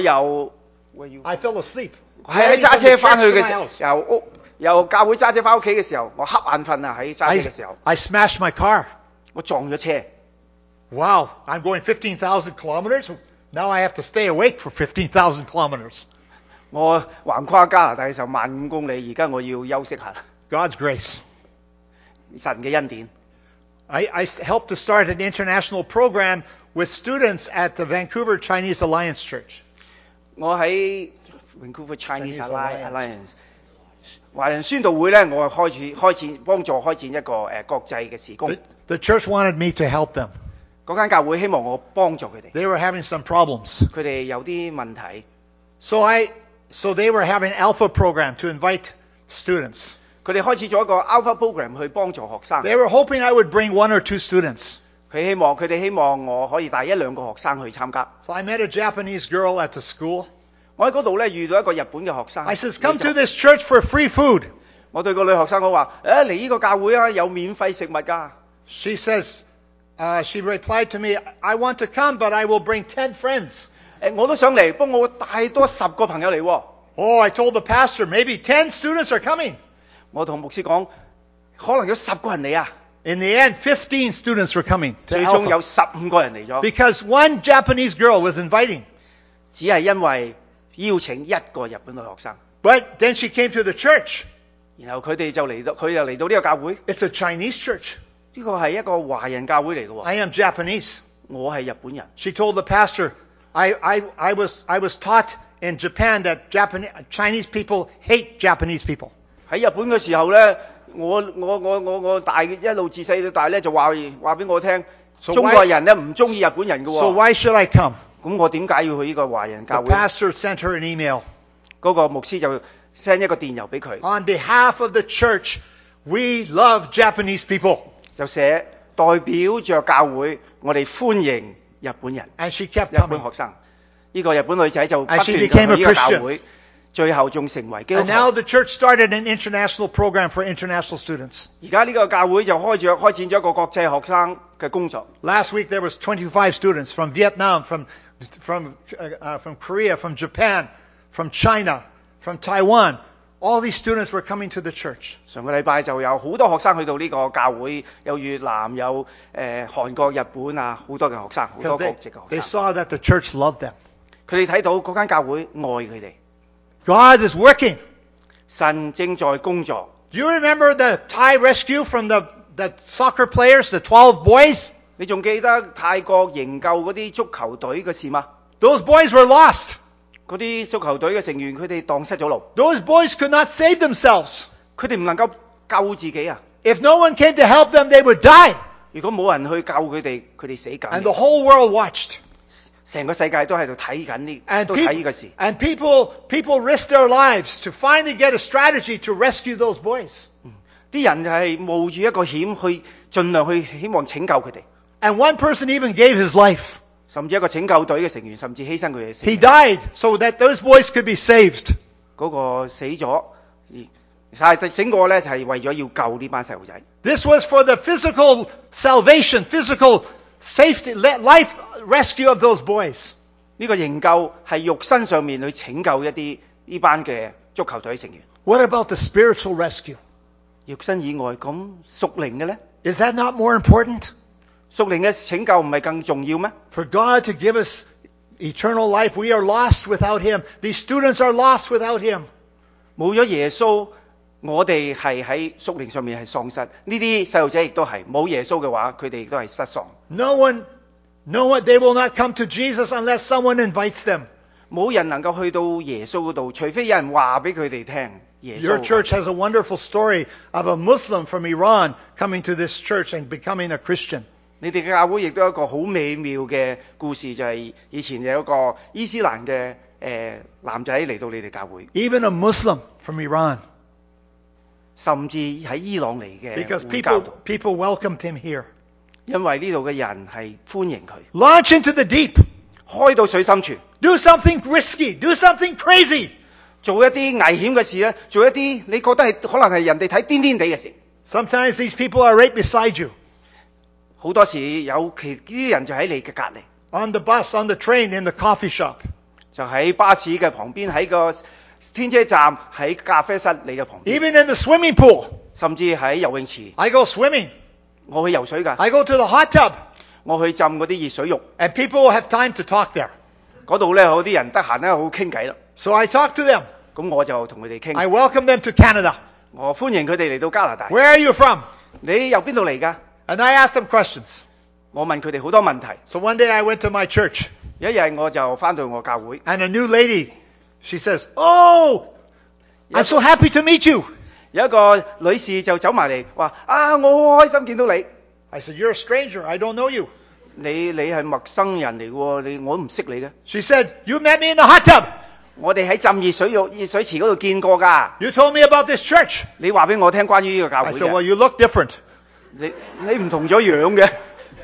[SPEAKER 1] I fell asleep.
[SPEAKER 2] 喺揸車翻去嘅時候，
[SPEAKER 1] I
[SPEAKER 2] 由教會揸車翻屋企嘅時候，我瞌眼瞓啊！喺揸車嘅時候，
[SPEAKER 1] smashed my car.
[SPEAKER 2] 我撞咗車。
[SPEAKER 1] Wow, I'm going 15,000 kilometers. Now I have to stay awake for 15,000 kilometers.
[SPEAKER 2] 我橫跨加拿大嘅時候15000公里，而家我要休息下。
[SPEAKER 1] God's grace.
[SPEAKER 2] 神嘅恩典。
[SPEAKER 1] I helped to start an international program with students at the Vancouver Chinese Alliance Church.
[SPEAKER 2] 我喺 Vancouver Chinese
[SPEAKER 1] Chinese
[SPEAKER 2] Alliance 華人宣道會咧，我係幫助開展一個國際嘅事工。
[SPEAKER 1] The church wanted me to help them.
[SPEAKER 2] 嗰間教會希望我幫助佢哋，
[SPEAKER 1] They were having some problems.
[SPEAKER 2] 佢哋有啲問題，
[SPEAKER 1] So they were having Alpha program to invite students.
[SPEAKER 2] 佢哋開始咗一個 Alpha program 去幫助學生。
[SPEAKER 1] They were hoping I would bring 1 or 2 students.
[SPEAKER 2] 佢哋希望我可以帶1-2個學生去參加。
[SPEAKER 1] So I met a Japanese girl at the school.
[SPEAKER 2] 我喺嗰度咧遇到一個日本嘅學生。
[SPEAKER 1] I says, come to this church for free food.
[SPEAKER 2] 我對個女學生我話：嚟呢個教會啊，有免費食物㗎。
[SPEAKER 1] She says, she replied to me, I want to come, but I will bring 10 friends.
[SPEAKER 2] 我都想嚟，不過我帶多10個朋友嚟喎。
[SPEAKER 1] Oh, I told the pastor, maybe 10 students are coming.
[SPEAKER 2] 我同牧師講，可能有10個人嚟啊。
[SPEAKER 1] In the end, 15 students were coming to
[SPEAKER 2] 最終有
[SPEAKER 1] Alpha
[SPEAKER 2] 15個人嚟咗，
[SPEAKER 1] because one Japanese girl was inviting.
[SPEAKER 2] 只係因為邀請一個日本嘅學生。
[SPEAKER 1] But then she came to the church.
[SPEAKER 2] 然後佢就嚟到呢個教會，
[SPEAKER 1] It's a Chinese church.
[SPEAKER 2] 呢個係一個華人教會嚟嘅喎。
[SPEAKER 1] I am Japanese.
[SPEAKER 2] 我係日本人。
[SPEAKER 1] She told the pastor, I was taught in Japan that Chinese people hate Japanese people.
[SPEAKER 2] 喺日本嘅時候咧，我一路自細到大咧就話俾我聽，
[SPEAKER 1] So
[SPEAKER 2] 中國人咧唔中意日本人嘅
[SPEAKER 1] So
[SPEAKER 2] 喎。
[SPEAKER 1] why should I come?
[SPEAKER 2] 咁我點解要去呢個華人
[SPEAKER 1] The
[SPEAKER 2] 教會？
[SPEAKER 1] pastor sent her an email.
[SPEAKER 2] 嗰個牧師就 send 一個電郵俾佢，
[SPEAKER 1] On behalf of the church, we love Japanese people.
[SPEAKER 2] 就寫代表着教會，我哋歡迎日本人。
[SPEAKER 1] And she kept
[SPEAKER 2] 日本
[SPEAKER 1] coming.
[SPEAKER 2] 學生，呢個日本女仔就不
[SPEAKER 1] And she
[SPEAKER 2] 斷
[SPEAKER 1] became
[SPEAKER 2] 地
[SPEAKER 1] a
[SPEAKER 2] 去呢個
[SPEAKER 1] Christian.
[SPEAKER 2] 教會，最後仲成為基督
[SPEAKER 1] And now
[SPEAKER 2] 徒。
[SPEAKER 1] the church started an international program for international students.
[SPEAKER 2] 而家呢個教會就開展咗一個國際學生嘅工作。
[SPEAKER 1] Last week there was 25 students from Vietnam, from Korea, from Japan, from China, from Taiwan. All these students were coming to the church.
[SPEAKER 2] 上個禮拜就有好多學生去到呢個教會，有越南、有韓國、日本啊，好多嘅學生，好多
[SPEAKER 1] Because
[SPEAKER 2] 國籍嘅
[SPEAKER 1] they
[SPEAKER 2] 學生。
[SPEAKER 1] saw that the church loved them.
[SPEAKER 2] 佢哋睇到嗰間教會愛佢哋，
[SPEAKER 1] God is working.
[SPEAKER 2] 神正在工作。
[SPEAKER 1] Do you remember the Thai rescue from the soccer players, the 12 boys?
[SPEAKER 2] 你仲記得泰國營救嗰啲足球隊嘅事嗎？
[SPEAKER 1] Those boys were lost.
[SPEAKER 2] 嗰啲足球隊嘅成員佢哋蕩失咗路，
[SPEAKER 1] Those boys could not save themselves.
[SPEAKER 2] 佢哋唔能夠救自己啊！
[SPEAKER 1] If no one came to help them, they would die.
[SPEAKER 2] 如果冇人去救佢哋，佢哋死
[SPEAKER 1] And the
[SPEAKER 2] 緊。
[SPEAKER 1] whole world watched.
[SPEAKER 2] 成個世界都喺度睇緊呢，
[SPEAKER 1] And
[SPEAKER 2] 都睇呢個事。
[SPEAKER 1] people risked their lives to finally get a strategy to rescue those boys.
[SPEAKER 2] 啲人就係冒住一個險去盡量去希望拯救佢哋，
[SPEAKER 1] And one person even gave his life.
[SPEAKER 2] 甚至一個拯救隊嘅成員甚至犧牲佢嘅性
[SPEAKER 1] He
[SPEAKER 2] 命。
[SPEAKER 1] died so that those boys could be saved.
[SPEAKER 2] 嗰個死咗，但係整個咧就係為咗要救呢班細路仔。
[SPEAKER 1] This was for the physical salvation, physical safety, life rescue of those boys.
[SPEAKER 2] 呢個營救係肉身上面去拯救一啲呢班嘅足球隊成員。
[SPEAKER 1] What about the spiritual rescue?
[SPEAKER 2] 肉身以外，咁屬靈嘅咧？
[SPEAKER 1] Is that not more important?
[SPEAKER 2] 屬靈嘅拯救唔係更重要咩？
[SPEAKER 1] For God to give us eternal life, we are lost without Him. These students are lost without Him.
[SPEAKER 2] 冇咗耶穌，我哋係喺屬靈上面係喪失。呢啲細路仔亦都係冇耶穌嘅話，佢哋亦都係失喪。
[SPEAKER 1] No one No one, they will not come to Jesus unless someone invites them.
[SPEAKER 2] 冇人能夠去到耶穌嗰度，除非有人話俾佢哋聽耶
[SPEAKER 1] Your
[SPEAKER 2] 穌。
[SPEAKER 1] church has a wonderful story of a Muslim from Iran coming to this church and becoming a Christian.
[SPEAKER 2] 你哋嘅教會亦都有一個好美妙嘅故事，就係以前有一個伊斯蘭嘅男仔嚟到你哋教會，
[SPEAKER 1] Even a Muslim from Iran.
[SPEAKER 2] 甚至喺伊朗嚟嘅
[SPEAKER 1] Because
[SPEAKER 2] 回教
[SPEAKER 1] people,
[SPEAKER 2] 徒，
[SPEAKER 1] people welcomed him here.
[SPEAKER 2] 因為呢度嘅人係歡迎佢，
[SPEAKER 1] Launch into the deep.
[SPEAKER 2] 開到水深處，
[SPEAKER 1] Do something risky. Do something crazy.
[SPEAKER 2] 做一啲危險嘅事咧，做一啲你覺得係可能係人哋睇癲癲地嘅事。
[SPEAKER 1] Sometimes these people are right beside you.
[SPEAKER 2] 好多時有其啲人就喺你嘅隔離，
[SPEAKER 1] On the bus, on the train, in the coffee shop.
[SPEAKER 2] 就喺巴士嘅旁邊，喺個天車站，喺咖啡室你嘅旁邊，
[SPEAKER 1] Even in the swimming pool.
[SPEAKER 2] 甚至喺游泳池。
[SPEAKER 1] I go swimming.
[SPEAKER 2] 我去游水㗎，
[SPEAKER 1] I go to the hot tub.
[SPEAKER 2] 我去浸嗰啲熱水浴，
[SPEAKER 1] And people will have time to talk there.
[SPEAKER 2] 嗰度咧有啲人得閒咧好傾偈啦。
[SPEAKER 1] So I talk to them.
[SPEAKER 2] 咁我就同佢哋傾，
[SPEAKER 1] I welcome them to Canada.
[SPEAKER 2] 我歡迎佢哋嚟到加拿大。
[SPEAKER 1] Where are you from?
[SPEAKER 2] 你由邊度嚟㗎？
[SPEAKER 1] And I ask them questions.
[SPEAKER 2] 我問佢哋好多問題。
[SPEAKER 1] So one day I went to my church.
[SPEAKER 2] 有一日我就翻到我教會，
[SPEAKER 1] And a new lady, she says, "Oh, I'm so happy to meet you."
[SPEAKER 2] 有一個女士就走埋嚟話：啊，我好開心見到你。
[SPEAKER 1] I said, "You're a stranger. I don't know you."
[SPEAKER 2] 你係陌生人嚟喎，我都唔識你嘅。
[SPEAKER 1] She said, "You met me in the hot tub.
[SPEAKER 2] 我哋喺浸熱水池嗰度見過㗎。
[SPEAKER 1] You told me about this church."
[SPEAKER 2] 你話俾我聽關於呢個教
[SPEAKER 1] I
[SPEAKER 2] 會
[SPEAKER 1] said, "Well,
[SPEAKER 2] 嘅，
[SPEAKER 1] you look different."
[SPEAKER 2] 你唔同咗樣嘅。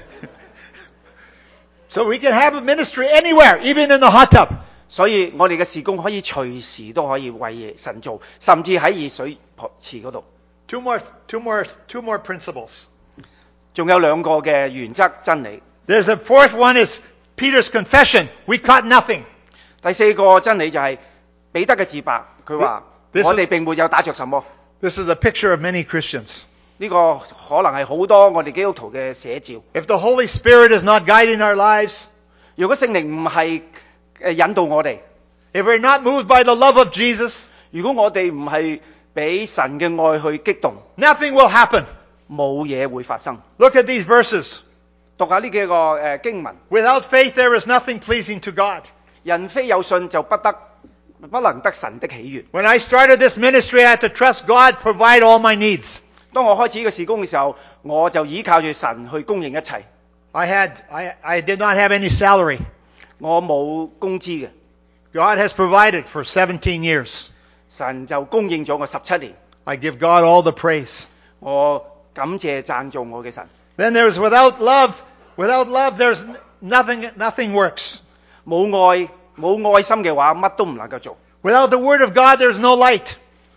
[SPEAKER 1] So we can have a ministry anywhere, even in the hot tub.
[SPEAKER 2] 所以我哋嘅事工可以隨時都可以為神做，甚至喺熱水池嗰度。
[SPEAKER 1] Two more principles.
[SPEAKER 2] 仲有兩個嘅原則真理。
[SPEAKER 1] There's a fourth one is Peter's confession. We caught nothing.
[SPEAKER 2] 第四個真理就係彼得嘅自白，佢話
[SPEAKER 1] This is-
[SPEAKER 2] 我哋並沒有打着什麼。
[SPEAKER 1] This is a picture of many Christians.
[SPEAKER 2] 呢個可能係好多我哋基督徒嘅寫照。
[SPEAKER 1] If the Holy Spirit is not guiding our lives,
[SPEAKER 2] 如果聖靈唔係引導我哋，
[SPEAKER 1] if we're not moved by the love of Jesus,
[SPEAKER 2] 如果我哋唔係俾神嘅愛去激動，
[SPEAKER 1] nothing will happen.
[SPEAKER 2] 冇嘢會發生。
[SPEAKER 1] Look at these verses.
[SPEAKER 2] 讀下呢幾個經文，
[SPEAKER 1] Without faith, there is nothing pleasing to God.
[SPEAKER 2] 人非有信就不能得神的喜悅。
[SPEAKER 1] When I started this ministry, I had to trust God provide all my needs.
[SPEAKER 2] 當我開始呢個事工嘅時候，我就依靠住神去供應一切。
[SPEAKER 1] I did not have any salary.
[SPEAKER 2] 我冇工資嘅，
[SPEAKER 1] God has provided for 17 years.
[SPEAKER 2] 神就供應咗我17年。
[SPEAKER 1] I give God all the praise.
[SPEAKER 2] 我感謝讚頌我嘅神。
[SPEAKER 1] Then there's without love. Without love, there's nothing works.
[SPEAKER 2] 冇愛心嘅話，乜都唔能夠做。
[SPEAKER 1] Without the word of God, there's no light.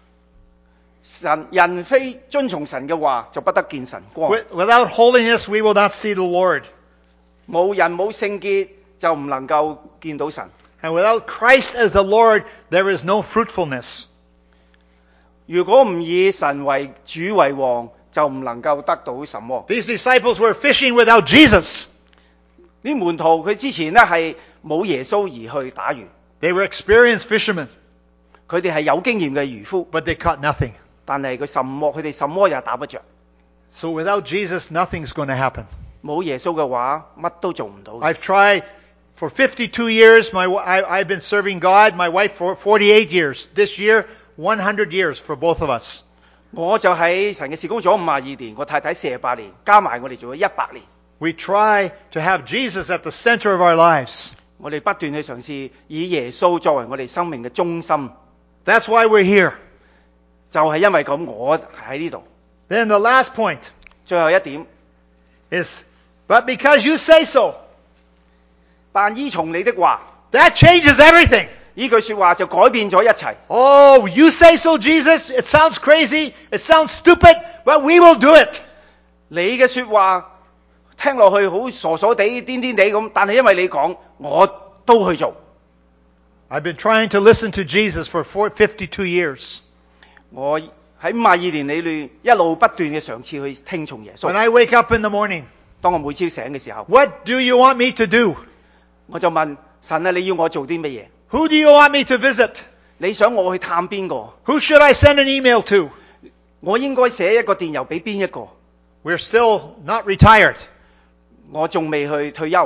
[SPEAKER 2] 人非遵從神嘅話，就不得見神光。
[SPEAKER 1] Without holiness, we will not see the Lord.
[SPEAKER 2] 冇人冇聖潔，就唔能夠見到神。
[SPEAKER 1] And without Christ as the Lord, there is no fruitfulness.
[SPEAKER 2] 如果唔以神為主為王，就唔能夠得到什麼。
[SPEAKER 1] These disciples were fishing without Jesus.
[SPEAKER 2] 啲門徒佢之前呢係冇耶穌而去打魚，
[SPEAKER 1] They were experienced fishermen,
[SPEAKER 2] 佢哋係有經驗嘅漁夫，
[SPEAKER 1] but they caught nothing.
[SPEAKER 2] 但係佢哋什麼也打不着。
[SPEAKER 1] So without Jesus, nothing's going to happen.
[SPEAKER 2] 冇耶穌嘅話，乜都做唔到。
[SPEAKER 1] I've tried for 52 years. I've been serving God. My wife for 48 years. This year, 100 years for both of us.
[SPEAKER 2] 我就喺神嘅事工咗52年，我太太48年，加埋我哋做咗100年。
[SPEAKER 1] We try to have Jesus at the center of our lives.
[SPEAKER 2] 我哋不斷去嘗試以耶穌作為我哋生命嘅中心，
[SPEAKER 1] That's why we're here.
[SPEAKER 2] 就係因為咁，我喺呢度。
[SPEAKER 1] Then the last point
[SPEAKER 2] 最後一點，
[SPEAKER 1] is, but because you say so,
[SPEAKER 2] 但依從你的話，
[SPEAKER 1] that changes everything.
[SPEAKER 2] 呢句說話就改變咗一切。
[SPEAKER 1] Oh, you say so, Jesus. It sounds crazy. It sounds stupid, but we will do it.
[SPEAKER 2] 你嘅說話聽落去好傻傻地、癲癲地咁，但係因為你講，我都去做。
[SPEAKER 1] I've been trying to listen to Jesus for 52 years.
[SPEAKER 2] 我喺52年裏面一路不斷嘅嘗試去聽從耶
[SPEAKER 1] When
[SPEAKER 2] 穌。
[SPEAKER 1] I wake up in the morning,
[SPEAKER 2] 當我每朝醒嘅時候，
[SPEAKER 1] what do you want me to do?
[SPEAKER 2] 我就問神啊，你要我做啲乜嘢？
[SPEAKER 1] Who do you want me to visit?
[SPEAKER 2] 你想我去探邊個？
[SPEAKER 1] Who should I send an email to?
[SPEAKER 2] 我應該寫一個電郵俾邊一個？
[SPEAKER 1] We're still not retired.
[SPEAKER 2] 我仲未去退休，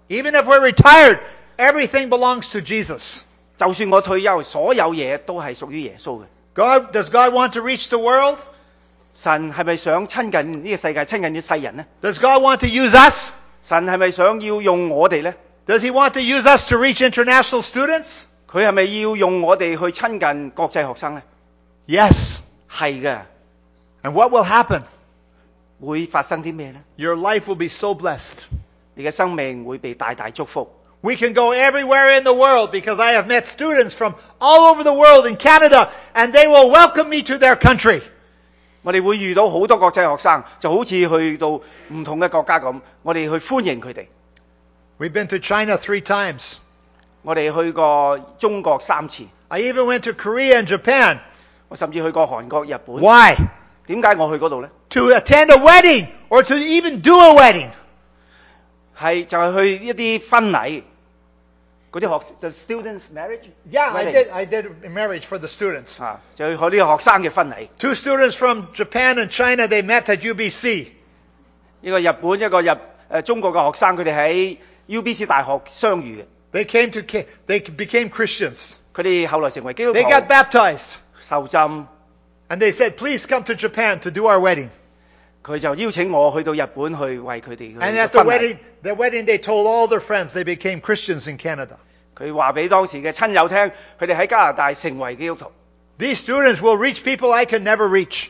[SPEAKER 1] Even if we're retired, everything belongs to Jesus.
[SPEAKER 2] 就算我退休，所有嘢都係屬於耶穌嘅。
[SPEAKER 1] Does God want to reach the world?
[SPEAKER 2] 神係咪想親近呢個世界，親近啲世人呢？
[SPEAKER 1] Does God want to use us?
[SPEAKER 2] 神係咪想要用我哋呢？
[SPEAKER 1] Does He want to use us to reach international students?
[SPEAKER 2] 佢係咪要用我哋去親近國際學生呢？
[SPEAKER 1] Yes.
[SPEAKER 2] 係嘅。
[SPEAKER 1] And what will happen?
[SPEAKER 2] 會發生啲咩呢？
[SPEAKER 1] Your life will be so blessed.
[SPEAKER 2] 你嘅生命會被大大祝福。
[SPEAKER 1] We can go everywhere in the world because I have met students from all over the world in Canada and they will welcome me to their country.
[SPEAKER 2] 我哋會遇到好多國際學生，就好似去到唔同嘅國家咁，我哋去歡迎佢哋。
[SPEAKER 1] We've been to China 3 times.
[SPEAKER 2] 我哋去過中國3次，
[SPEAKER 1] I even went to Korea and Japan.
[SPEAKER 2] 我甚至去過韓國、日本。
[SPEAKER 1] Why?
[SPEAKER 2] 點解我去嗰度呢？
[SPEAKER 1] To attend a wedding or to even do a wedding.
[SPEAKER 2] 就係去一啲婚禮，嗰啲the students marriage。
[SPEAKER 1] Yeah,
[SPEAKER 2] Wedding.
[SPEAKER 1] I did marriage for the students.
[SPEAKER 2] 就去啲學生嘅婚禮。
[SPEAKER 1] 2 students from Japan and China, they met at UBC.
[SPEAKER 2] 一個日本，一個中國嘅學生，佢哋喺 UBC 大學相遇嘅。
[SPEAKER 1] They became Christians.
[SPEAKER 2] 佢哋後來成為基督徒，
[SPEAKER 1] They got baptized.
[SPEAKER 2] 受浸。
[SPEAKER 1] And they said, please come to Japan to do our wedding.
[SPEAKER 2] 佢就邀請我去到日本去為佢哋
[SPEAKER 1] And
[SPEAKER 2] 嘅
[SPEAKER 1] at the
[SPEAKER 2] 婚禮。
[SPEAKER 1] wedding, they told all their friends they became Christians in Canada.
[SPEAKER 2] 佢話俾當時嘅親友聽，佢哋喺加拿大成為基督徒。
[SPEAKER 1] These students will reach people I can never reach.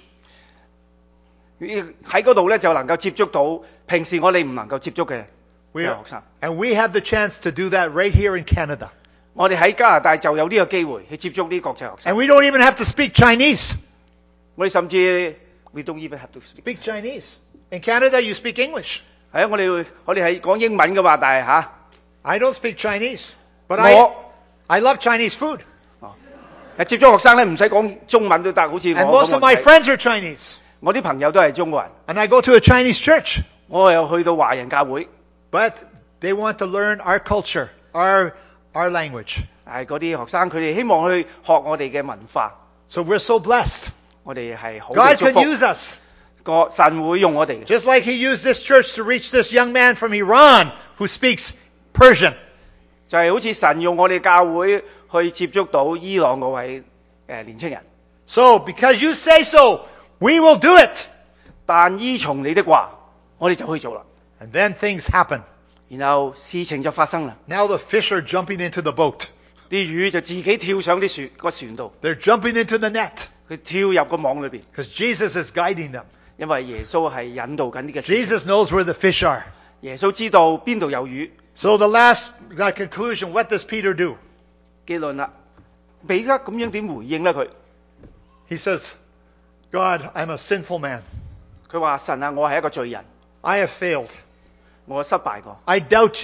[SPEAKER 2] 喺嗰度咧就能夠接觸到平時我哋唔能夠接觸嘅學生。
[SPEAKER 1] And we have the chance to do that right here in Canada.
[SPEAKER 2] 我哋喺加拿大就有呢個機會去接觸啲國際學生。
[SPEAKER 1] And we don't even have to speak Chinese.
[SPEAKER 2] 我哋甚至 we don't even have to
[SPEAKER 1] Speak Chinese. In Canada, you speak English.
[SPEAKER 2] 係啊，我哋係講英文噶嘛，但係
[SPEAKER 1] I don't speak Chinese, but
[SPEAKER 2] 我
[SPEAKER 1] I love Chinese food.
[SPEAKER 2] 接觸學生咧唔使講中文都得，好似
[SPEAKER 1] And
[SPEAKER 2] 我
[SPEAKER 1] most of
[SPEAKER 2] 咁
[SPEAKER 1] my friends are Chinese.
[SPEAKER 2] 我啲朋友都係中國人，
[SPEAKER 1] And I go to a Chinese church.
[SPEAKER 2] 我又去到華人教會，
[SPEAKER 1] But they want to learn our culture, our language.
[SPEAKER 2] 係嗰啲學生佢哋希望去學我哋嘅文化，
[SPEAKER 1] So we're so blessed.
[SPEAKER 2] 我哋係好
[SPEAKER 1] God
[SPEAKER 2] 嘅祝
[SPEAKER 1] can
[SPEAKER 2] 福。
[SPEAKER 1] use us.
[SPEAKER 2] 神會用我哋嘅，
[SPEAKER 1] Just like He used this church to reach this young man from Iran who speaks Persian.
[SPEAKER 2] 就係好似神用我哋教會去接觸到伊朗嗰位年青人。
[SPEAKER 1] So because you say so, we will do it.
[SPEAKER 2] 但依從你的話，我哋就去做啦。
[SPEAKER 1] And then things happen.
[SPEAKER 2] 然後事情就發生啦，
[SPEAKER 1] Now the fish are jumping into the boat.
[SPEAKER 2] 啲魚就自己跳上啲船度，
[SPEAKER 1] They're jumping into the net
[SPEAKER 2] 佢跳入個網裏邊，
[SPEAKER 1] because Jesus is guiding them.
[SPEAKER 2] 因為耶穌係引導緊呢個船。
[SPEAKER 1] Jesus knows where the fish are.
[SPEAKER 2] 耶穌知道邊度有魚。
[SPEAKER 1] So the last conclusion, what does Peter do?
[SPEAKER 2] 結論啦，彼得咁樣點回應咧？佢
[SPEAKER 1] He says, God, I'm a sinful man.
[SPEAKER 2] 佢話神啊，我係一個罪人，
[SPEAKER 1] I have failed.
[SPEAKER 2] 我失敗過，
[SPEAKER 1] I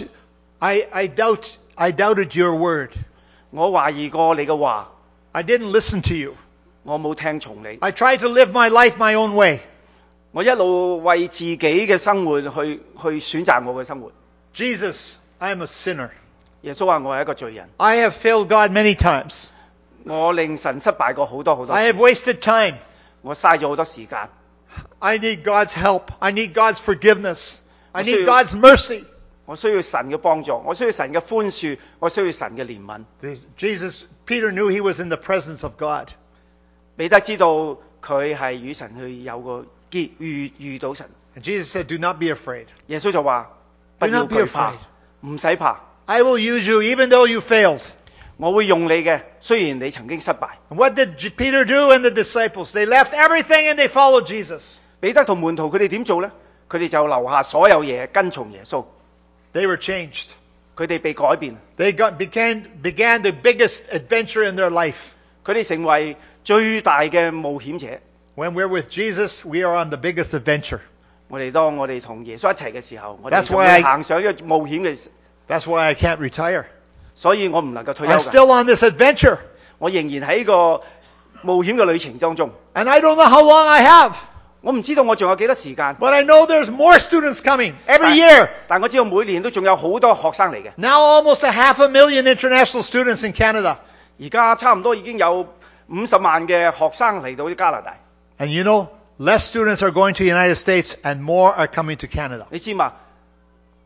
[SPEAKER 1] doubted your word.
[SPEAKER 2] 我懷疑過你嘅話，
[SPEAKER 1] I didn't listen to you.
[SPEAKER 2] 我冇聽從你，
[SPEAKER 1] I tried to live my life my own way.
[SPEAKER 2] 我一路為自己嘅生活去選擇我嘅生活。
[SPEAKER 1] Jesus, I am a sinner.
[SPEAKER 2] 耶穌話我係一個罪人，
[SPEAKER 1] I have failed God many times.
[SPEAKER 2] 我令神失敗過好多好多
[SPEAKER 1] I
[SPEAKER 2] 次，
[SPEAKER 1] have wasted time.
[SPEAKER 2] 我嘥咗好多時間。
[SPEAKER 1] I need God's help. I need God's forgiveness. I need
[SPEAKER 2] Also-
[SPEAKER 1] God's mercy.
[SPEAKER 2] 我需要神嘅幫助，我需要神嘅寬恕，我需要神嘅憐憫。
[SPEAKER 1] Peter knew he was in the presence of God.
[SPEAKER 2] 彼得知道佢係與神去有個遇到神。
[SPEAKER 1] And Jesus said, do not be afraid.
[SPEAKER 2] 耶穌就話：不
[SPEAKER 1] Do
[SPEAKER 2] 要
[SPEAKER 1] not be
[SPEAKER 2] 懼怕
[SPEAKER 1] afraid.，
[SPEAKER 2] 唔使怕，
[SPEAKER 1] I will use you even though you failed.
[SPEAKER 2] 我會用你嘅，雖然你曾經失敗。
[SPEAKER 1] And what did Peter do and the disciples? They left everything and they followed Jesus.
[SPEAKER 2] 彼得同門徒佢哋點做呢？佢哋就留下所有嘢跟從耶穌，
[SPEAKER 1] They were changed.
[SPEAKER 2] 佢哋被改變，
[SPEAKER 1] They began the biggest adventure in their life.
[SPEAKER 2] 佢哋成為最大嘅冒險者。
[SPEAKER 1] When we're with Jesus, we are on the biggest adventure.
[SPEAKER 2] 當我哋同耶穌一齊嘅時候，我哋
[SPEAKER 1] That's
[SPEAKER 2] 就
[SPEAKER 1] why
[SPEAKER 2] 會
[SPEAKER 1] I-
[SPEAKER 2] 行上一個冒險嘅，
[SPEAKER 1] That's why I can't retire.
[SPEAKER 2] 所以我唔能夠退休
[SPEAKER 1] I'm
[SPEAKER 2] 㗎。
[SPEAKER 1] still on this adventure.
[SPEAKER 2] 我仍然喺個冒險嘅旅程當中，
[SPEAKER 1] And I don't know how long I have.
[SPEAKER 2] 我唔知道我仲有幾多時間，
[SPEAKER 1] But I know there's more students coming every year.
[SPEAKER 2] 但我知道每年都仲有好多學生嚟嘅。
[SPEAKER 1] Now almost 500,000 international students in Canada.
[SPEAKER 2] 而家差唔多已經有50萬嘅學生嚟到加拿大。
[SPEAKER 1] And you know, less students are going to the United States and more are coming to Canada.
[SPEAKER 2] 你知嘛？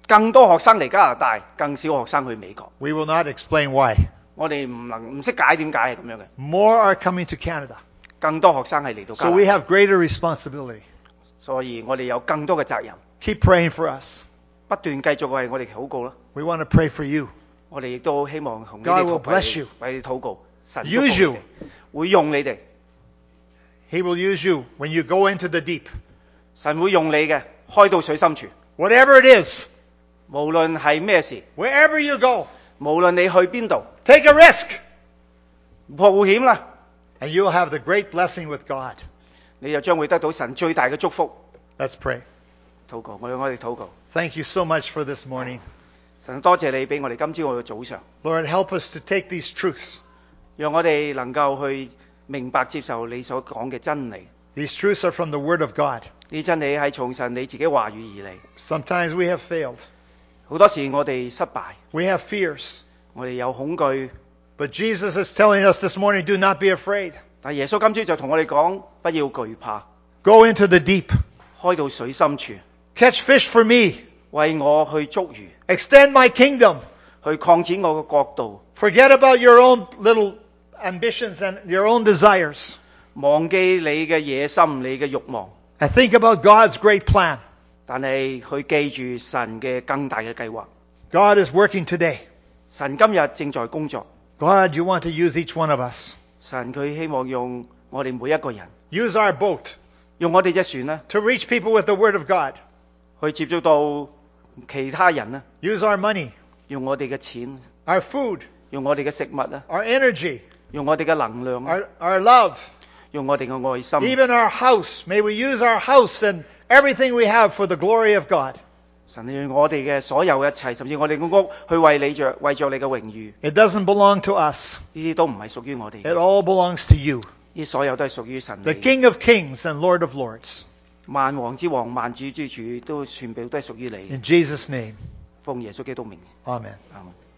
[SPEAKER 2] 更多學生嚟加拿大，更少學生去美國。
[SPEAKER 1] We will not explain why.
[SPEAKER 2] 我哋唔識解點解係咁樣嘅。
[SPEAKER 1] More are coming to Canada.
[SPEAKER 2] 更多學生係嚟到加
[SPEAKER 1] So
[SPEAKER 2] 拿
[SPEAKER 1] we
[SPEAKER 2] 大，
[SPEAKER 1] have greater responsibility.
[SPEAKER 2] 所以我哋有更多嘅責任，
[SPEAKER 1] Keep praying for us.
[SPEAKER 2] 不斷繼續為我哋禱告啦。
[SPEAKER 1] We want to pray for you.
[SPEAKER 2] 我哋亦都希望同你
[SPEAKER 1] God
[SPEAKER 2] 哋
[SPEAKER 1] will
[SPEAKER 2] 禱
[SPEAKER 1] bless you.
[SPEAKER 2] 為你禱告，神祝福
[SPEAKER 1] Use
[SPEAKER 2] 你
[SPEAKER 1] you.
[SPEAKER 2] 哋，會用你哋，
[SPEAKER 1] He will use you when you go into the deep.
[SPEAKER 2] 神會用你嘅，開到水深處，
[SPEAKER 1] Whatever it is,
[SPEAKER 2] 無論係咩事，
[SPEAKER 1] wherever you go,
[SPEAKER 2] 無論你去邊度，
[SPEAKER 1] take a risk.
[SPEAKER 2] 冒險啦，
[SPEAKER 1] And you'll have the great blessing with God.
[SPEAKER 2] 你就將會得到神最大嘅祝福。
[SPEAKER 1] Let's pray.
[SPEAKER 2] 禱告，我哋禱告，
[SPEAKER 1] Thank you so much for this morning.
[SPEAKER 2] 神多謝你俾我哋今朝嘅早上，
[SPEAKER 1] Lord, help us to take these truths.
[SPEAKER 2] 讓我哋能夠去明白接受你所講嘅真理。
[SPEAKER 1] These truths are from the Word of God.
[SPEAKER 2] 呢真理係從神你自己話語而嚟。
[SPEAKER 1] Sometimes we have failed.
[SPEAKER 2] 好多時我哋失敗，
[SPEAKER 1] We have fears.
[SPEAKER 2] 我哋有恐懼，
[SPEAKER 1] But Jesus is telling us this morning, do not be afraid.
[SPEAKER 2] 但耶穌今朝就同我哋講，不要懼怕，
[SPEAKER 1] Go into the deep.
[SPEAKER 2] 開到水深處，
[SPEAKER 1] Catch fish for me.
[SPEAKER 2] 為我去捉魚，
[SPEAKER 1] Extend my kingdom.
[SPEAKER 2] 去擴展我嘅國度，
[SPEAKER 1] Forget about your own little ambitions and your own desires.
[SPEAKER 2] 忘記你嘅野心、你嘅慾望，
[SPEAKER 1] And think about God's great plan.
[SPEAKER 2] 但係去記住神嘅更大嘅計劃。
[SPEAKER 1] God is working today.
[SPEAKER 2] 神今日正在工作，
[SPEAKER 1] God, you want to use each one of us.
[SPEAKER 2] 神佢希望用我哋每一個人，
[SPEAKER 1] Use our boat
[SPEAKER 2] 用我哋隻船呢，
[SPEAKER 1] to reach people with the Word of God.
[SPEAKER 2] 去接觸到其他人呢，
[SPEAKER 1] Use our money,
[SPEAKER 2] 用我哋嘅錢，
[SPEAKER 1] our food,
[SPEAKER 2] 用我哋嘅食物啊，
[SPEAKER 1] our energy,
[SPEAKER 2] 用我哋嘅能量啊，
[SPEAKER 1] our love,
[SPEAKER 2] 用我哋嘅愛心。
[SPEAKER 1] even our house. May we use our house and everything we have for the glory of God.
[SPEAKER 2] 神你用我哋嘅所有一切，甚至我哋嘅屋，去為你着你嘅榮譽，
[SPEAKER 1] It doesn't belong to us.
[SPEAKER 2] 呢啲都唔係屬於我哋
[SPEAKER 1] It
[SPEAKER 2] 嘅，
[SPEAKER 1] all belongs to you,
[SPEAKER 2] 呢所有都係屬於神
[SPEAKER 1] the
[SPEAKER 2] 你。
[SPEAKER 1] King of Kings and Lord of Lords.
[SPEAKER 2] 萬王之王、萬主之主都全部都係屬於你。
[SPEAKER 1] In Jesus' name,
[SPEAKER 2] 奉耶穌基督名，
[SPEAKER 1] amen.
[SPEAKER 2] 阿門。